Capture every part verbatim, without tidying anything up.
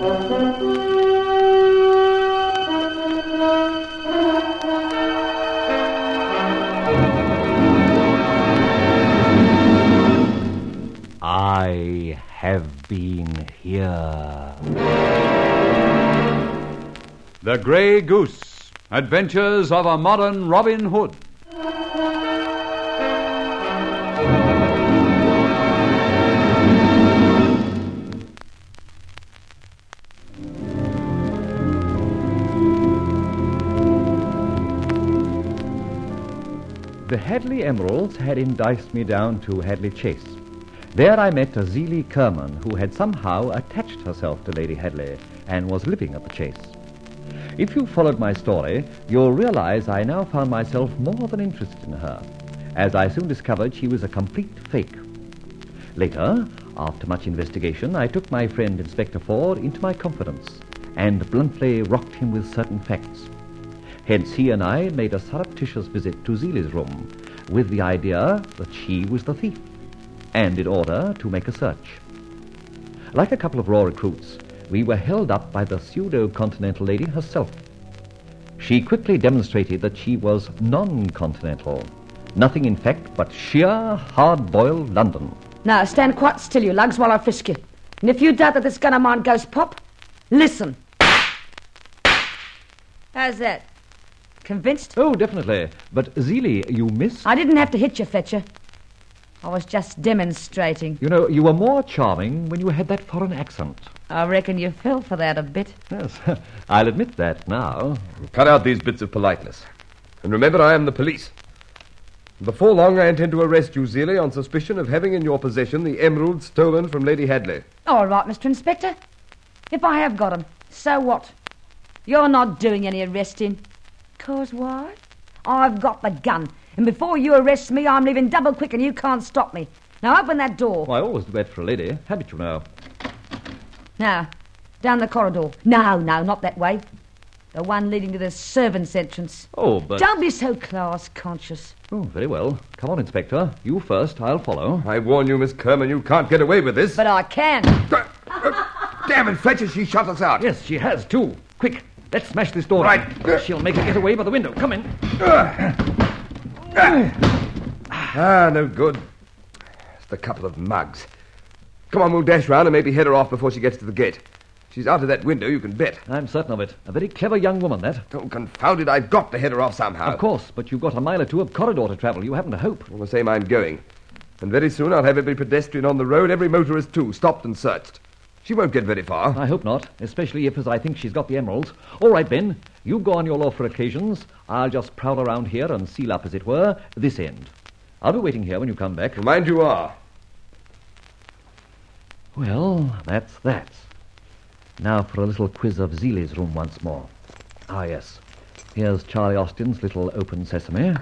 I have been here. The Grey Goose, Adventures of a Modern Robin Hood. The Hadley Emeralds had enticed me down to Hadley Chase. There I met a Zelie Kerman, who had somehow attached herself to Lady Hadley and was living at the Chase. If you followed my story, you'll realize I now found myself more than interested in her, as I soon discovered she was a complete fake. Later, after much investigation, I took my friend Inspector Ford into my confidence and bluntly rocked him with certain facts. Hence he and I made a surreptitious visit to Zelie's room with the idea that she was the thief, and in order to make a search. Like a couple of raw recruits, we were held up by the pseudo-continental lady herself. She quickly demonstrated that she was non-continental, nothing in fact but sheer, hard-boiled London. Now, stand quite still, you lugs, while I frisk you. And if you doubt that this gun of mine goes pop, listen. How's that? Convinced? Oh, definitely. But, Zelie, you missed... I didn't have to hit you, Fletcher. I was just demonstrating. You know, you were more charming when you had that foreign accent. I reckon you fell for that a bit. Yes, I'll admit that now. Cut out these bits of politeness. And remember, I am the police. Before long, I intend to arrest you, Zelie, on suspicion of having in your possession the emeralds stolen from Lady Hadley. All right, Mister Inspector. If I have got 'em, so what? You're not doing any arresting. 'Cause why? I've got the gun. And before you arrest me, I'm leaving double quick and you can't stop me. Now open that door. Well, I always do that for a lady. Habit, you know. Now, down the corridor. No, no, not that way. The one leading to the servants' entrance. Oh, but... Don't be so class-conscious. Oh, very well. Come on, Inspector. You first, I'll follow. I warn you, Miss Kerman, you can't get away with this. But I can. Uh, uh, damn it, Fletcher, she shut us out. Yes, she has, too. Quick, let's smash this door. Right. Down. She'll make her get away by the window. Come in. Ah, no good. Just a couple of mugs. Come on, we'll dash round and maybe head her off before she gets to the gate. She's out of that window, you can bet. I'm certain of it. A very clever young woman, that. Oh, confound it, I've got to head her off somehow. Of course, but you've got a mile or two of corridor to travel. You haven't a hope. All the same, I'm going. And very soon I'll have every pedestrian on the road, every motorist too, stopped and searched. She won't get very far. I hope not, especially if, as I think, she's got the emeralds. All right, Ben, you go on your lawful occasions. I'll just prowl around here and seal up, as it were, this end. I'll be waiting here when you come back. Mind you are. Well, that's that. Now for a little quiz of Zelie's room once more. Ah, yes. Here's Charlie Austin's little open sesame.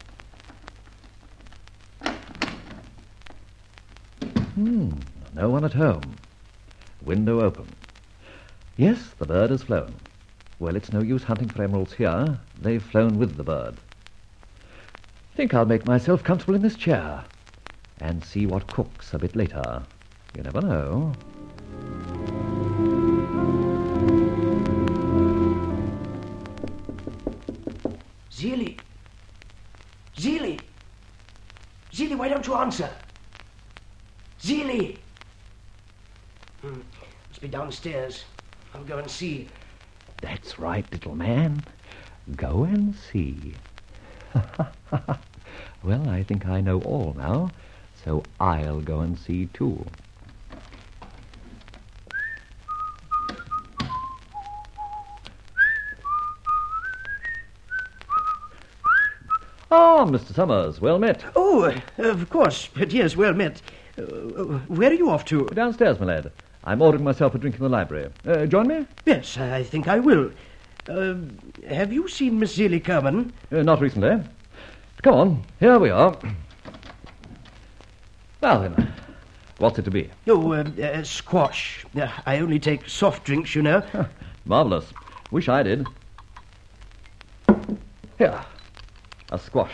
Hmm, no one at home. Window open. Yes, the bird has flown. Well, it's no use hunting for emeralds here. They've flown with the bird. Think I'll make myself comfortable in this chair and see what cooks a bit later. You never know. Zelie. Zelie. Zelie, why don't you answer? Zelie. Hmm. Must be downstairs. I'll go and see. That's right, little man. Go and see. Well, I think I know all now, so I'll go and see too. Ah, Mister Summers, well met. Oh, of course, but yes, well met. Uh, where are you off to? Downstairs, my lad. I'm ordering myself a drink in the library. Uh, join me? Yes, I think I will. Uh, have you seen Miss Zelie Kerman? Uh, not recently. Come on, here we are. Now then, what's it to be? Oh, uh, uh, squash. Uh, I only take soft drinks, you know. Marvellous. Wish I did. Here, a squash.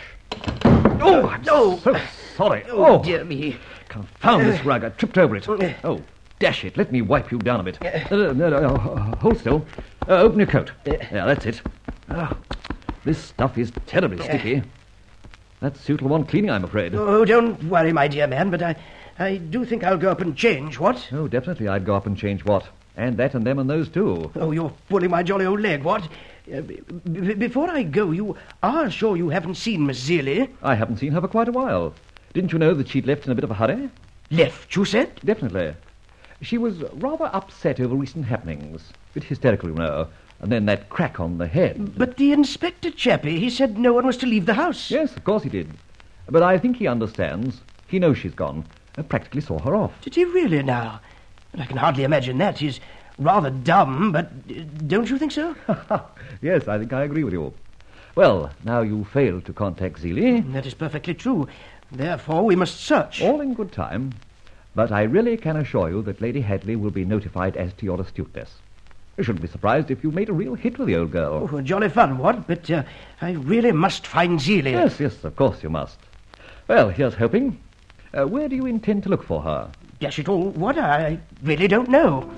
Oh, I'm oh. so sorry. Oh, Oh, dear me. confound this rug. I tripped over it. Oh, dash it, let me wipe you down a bit. Uh, no, no, no, uh, hold still. Uh, open your coat. Yeah, that's it. Oh, this stuff is terribly sticky. That suit will want cleaning, I'm afraid. Oh, don't worry, my dear man, but I, I do think I'll go up and change, what? Oh, definitely I'd go up and change what? And that and them and those too. Oh, you're pulling my jolly old leg, what? Uh, b- b- before I go, you are sure you haven't seen Miss Zeeley? I haven't seen her for quite a while. Didn't you know that she'd left in a bit of a hurry? Left, you said? Definitely. She was rather upset over recent happenings. A bit hysterical, you know. And then that crack on the head. But the inspector chappie, he said no one was to leave the house. Yes, of course he did. But I think he understands. He knows she's gone. I practically saw her off. Did he really now? I can hardly imagine that. He's rather dumb, but uh, don't you think so? Yes, I think I agree with you. Well, now you failed to contact Zeeley. That is perfectly true. Therefore, we must search. All in good time. But I really can assure you that Lady Hadley will be notified as to your astuteness. I shouldn't be surprised if you made a real hit with the old girl. Oh, jolly fun, what? But uh, I really must find Zeeley. Yes, yes, of course you must. Well, here's hoping. Uh, where do you intend to look for her? Dash it all, what? I really don't know.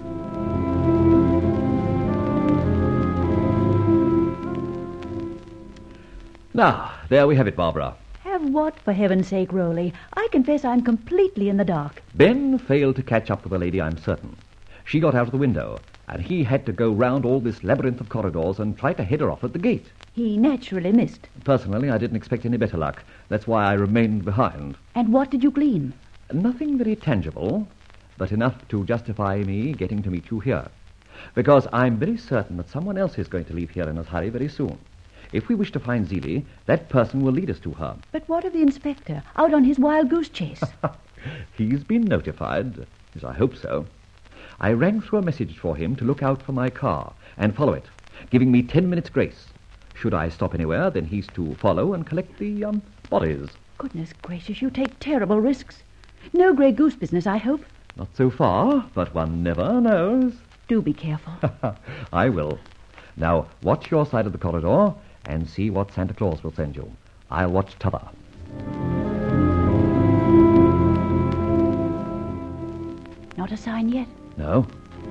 Now, there we have it, Barbara. Have what, for heaven's sake, Rowley? I confess I'm completely in the dark. Ben failed to catch up with the lady, I'm certain. She got out of the window, and he had to go round all this labyrinth of corridors and try to head her off at the gate. He naturally missed. Personally, I didn't expect any better luck. That's why I remained behind. And what did you glean? Nothing very tangible, but enough to justify me getting to meet you here. Because I'm very certain that someone else is going to leave here in a hurry very soon. If we wish to find Zeeley, that person will lead us to her. But what of the inspector, out on his wild goose chase? He's been notified. Yes, I hope so. I rang through a message for him to look out for my car and follow it, giving me ten minutes' grace. Should I stop anywhere, then he's to follow and collect the, um, bodies. Goodness gracious, you take terrible risks. No grey goose business, I hope. Not so far, but one never knows. Do be careful. I will. Now, watch your side of the corridor and see what Santa Claus will send you. I'll watch t'other. Not a sign yet. No?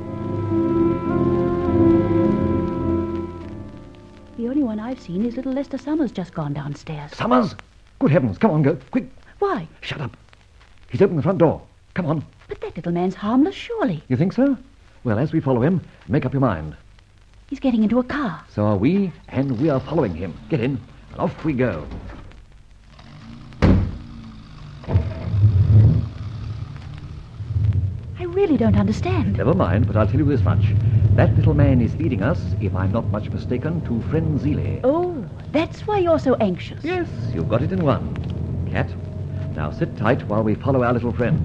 The only one I've seen is little Lester Summers just gone downstairs. Summers! Good heavens, come on, go, quick. Why? Shut up. He's opened the front door. Come on. But that little man's harmless, surely. You think so? Well, as we follow him, make up your mind. He's getting into a car. So are we, and we are following him. Get in, and off we go. I really don't understand. Never mind, but I'll tell you this much. That little man is leading us, if I'm not much mistaken, to friend Zeeley. Oh, that's why you're so anxious. Yes, you've got it in one. Cat, now sit tight while we follow our little friend.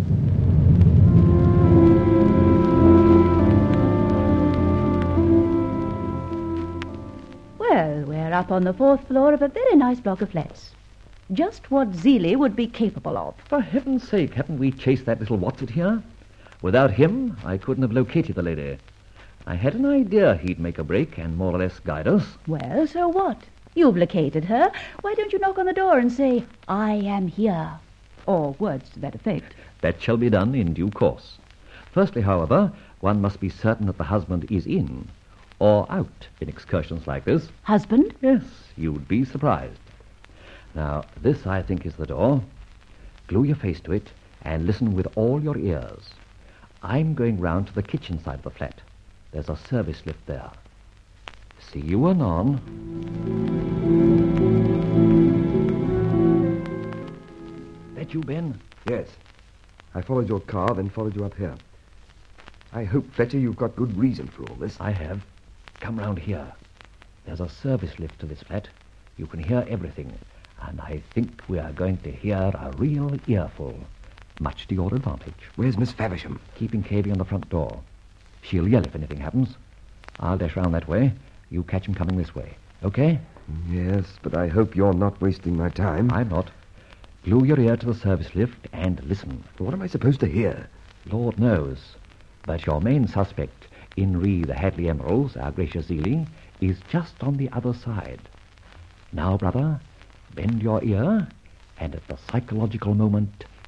Well, we're up on the fourth floor of a very nice block of flats. Just what Zeeley would be capable of. For heaven's sake, haven't we chased that little Watson here? Without him, I couldn't have located the lady. I had an idea he'd make a break and more or less guide us. Well, so what? You've located her. Why don't you knock on the door and say, I am here? Or words to that effect. That shall be done in due course. Firstly, however, one must be certain that the husband is in or out in excursions like this. Husband? Yes, you'd be surprised. Now, this, I think, is the door. Glue your face to it and listen with all your ears. I'm going round to the kitchen side of the flat. There's a service lift there. See you anon. That you, Ben? Yes. I followed your car, then followed you up here. I hope, Fletcher, you've got good reason for all this. I have. Come round here. There's a service lift to this flat. You can hear everything. And I think we are going to hear a real earful. Much to your advantage. Where's Miss Faversham? Keeping Cavey on the front door. She'll yell if anything happens. I'll dash round that way. You catch him coming this way. Okay? Yes, but I hope you're not wasting my time. I'm not. Glue your ear to the service lift and listen. What am I supposed to hear? Lord knows. But your main suspect, in re the Hadley Emeralds, our gracious Zeeley, is just on the other side. Now, brother, bend your ear, and at the psychological moment,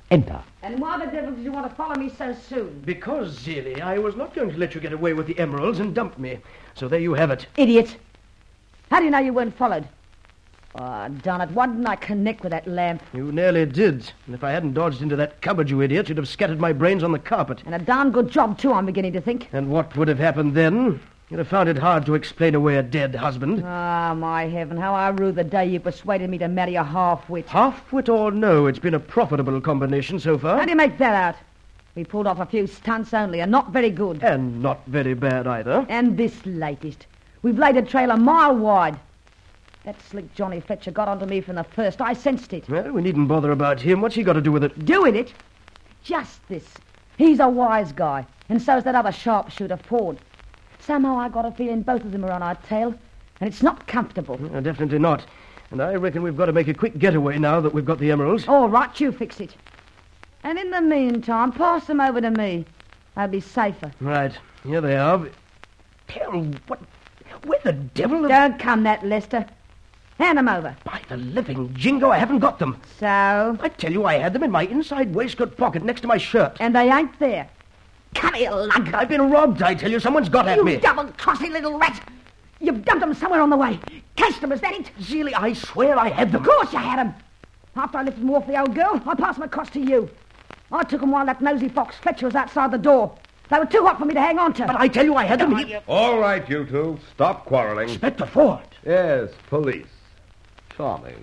Enter. And why the devil did you want to follow me so soon? Because, Zelie, I was not going to let you get away with the emeralds and dump me. So there you have it. Idiot. How do you know you weren't followed? Oh, darn it, why didn't I connect with that lamp? You nearly did. And if I hadn't dodged into that cupboard, you idiot, you'd have scattered my brains on the carpet. And a darn good job, too, I'm beginning to think. And what would have happened then? You'd have found it hard to explain away a dead husband. Ah, my heaven, how I rue the day you persuaded me to marry a half-wit. Half-wit or no, it's been a profitable combination so far. How do you make that out? We pulled off a few stunts only, and not very good. And not very bad either. And this latest. We've laid a trail a mile wide. That slick Johnny Fletcher got onto me from the first. I sensed it. Well, we needn't bother about him. What's he got to do with it? Doing it? Just this. He's a wise guy, and so's that other sharpshooter, Ford. Somehow I got a feeling both of them are on our tail, and it's not comfortable. No, definitely not. And I reckon we've got to make a quick getaway now that we've got the emeralds. All right, you fix it. And in the meantime, pass them over to me. I'll be safer. Right. Here they are. Hell, what... Where the devil... Have... Don't come that, Lester. Hand them over. By the living jingo, I haven't got them. So? I tell you, I had them in my inside waistcoat pocket next to my shirt. And they ain't there. Come here, lug. I've been robbed, I tell you. Someone's got at You me. You double-crossing little rat. You've dumped them somewhere on the way. Cashed them, is that it? Zelie, I swear I had them. Of course you had them. After I lifted them off the old girl, I passed them across to you. I took them while that nosy fox Fletcher was outside the door. They were too hot for me to hang on to. But I tell you, I had them. He... All right, you two. Stop quarreling. Inspector Ford. Yes, police. Charming.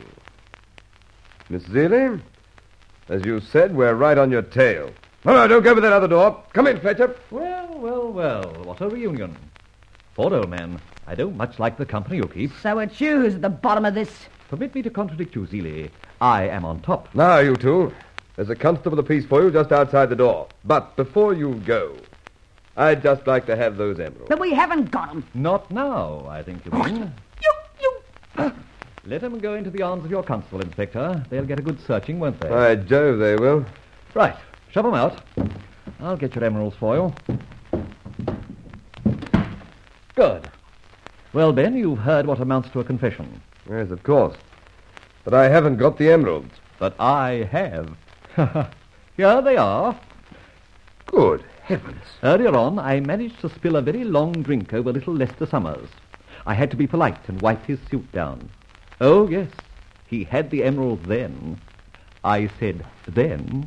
Miss Zelie, as you said, we're right on your tail. No, no, don't go with that other door. Come in, Fletcher. Well, well, well, what a reunion. Ford, old man, I don't much like the company you keep. So it's you who's at the bottom of this. Permit me to contradict you, Zelie. I am on top. Now, you two. There's a constable apiece for you just outside the door. But before you go, I'd just like to have those emeralds. But we haven't got them. Not now, I think you mean. You, you... Let them go into the arms of your constable, Inspector. They'll get a good searching, won't they? By Jove, they will. Right. Shove them out. I'll get your emeralds for you. Good. Well, Ben, you've heard what amounts to a confession. Yes, of course. But I haven't got the emeralds. But I have. Here they are. Good heavens. Earlier on, I managed to spill a very long drink over little Lester Summers. I had to be polite and wipe his suit down. Oh, yes, he had the emeralds then. I said then.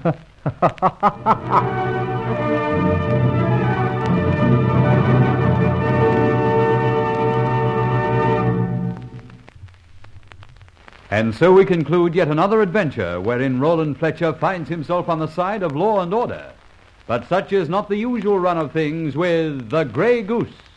And so we conclude yet another adventure wherein Roland Fletcher finds himself on the side of law and order. But such is not the usual run of things with The Grey Goose.